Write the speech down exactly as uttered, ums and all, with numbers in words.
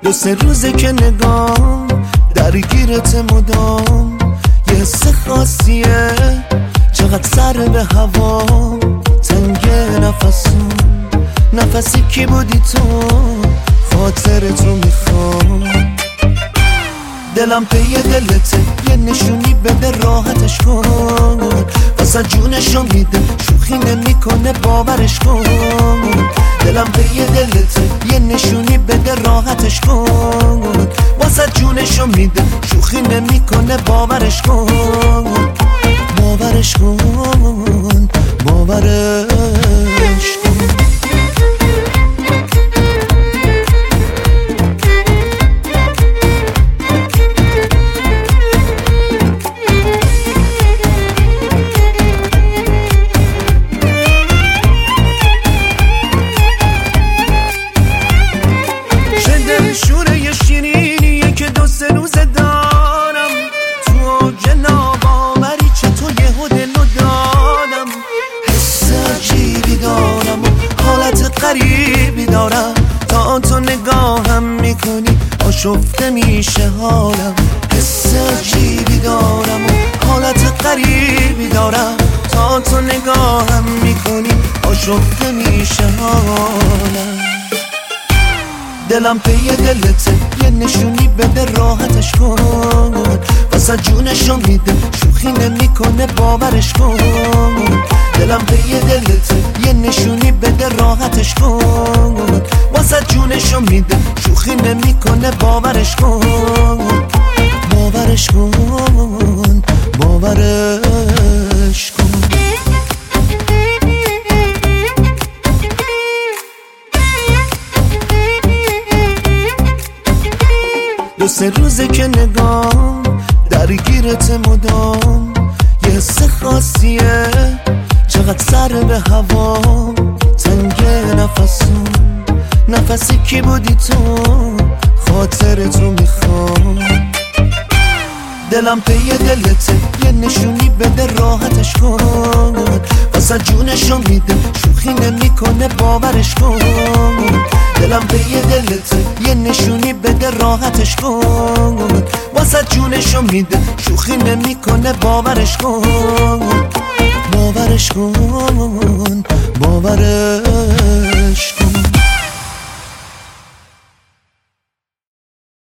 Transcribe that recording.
دو سه روزه که نگام درگیرت مدام، یه حس خاصیه چقدر سر به هوا، تنگ نفسم نفسی کی بودی تو، خاطر تو میخوام. دلم پی دلته، یه نشونی بده راحتش کن، واسه جونشو میده شوخی نمیکنه باورش کن. دلم پی دلته، یه نشونی بده راحتش کن، واسه جونشو میده شوخی نمیکنه باورش کن. باورش کن باورش کن. شوره یه شیرینیه که دو سه روزه دارم، تو جناب آوری چطور یهو دلو دادم. حس عجیبی دارم و حالت غریبی دارم، تا تو نگاهم میکنی آشفته میشه حالم. حس عجیبی دارم و حالت غریبی دارم، تا تو نگاهم میکنی آشفته میشه حالم. دلم پی دلته، یه نشونی بده راحتش کن، واسه جونشو میده شوخی نمیکنه باورش کن. دلم پی دلته، یه نشونی بده راحتش کن، واسه جونشو میده شوخی نمیکنه باورش کن. باورش کن باورش کن. دو سه روزه که نگام درگیرت مدام، یه حس خاصیه چقدر سر به هوا، تنگ نفسم نفسی کی بودی تو، خاطر تو میخوام. دلم پی دلته، یه نشونی بده راحتش کن، واسه جونشو میده شوخی نمیکنه باورش کن. دلم پی دلته، یه نشونی بده راحتش کن، واسه جونشو میده شوخی نمیکنه باورش کن. باورش کن باورش کن.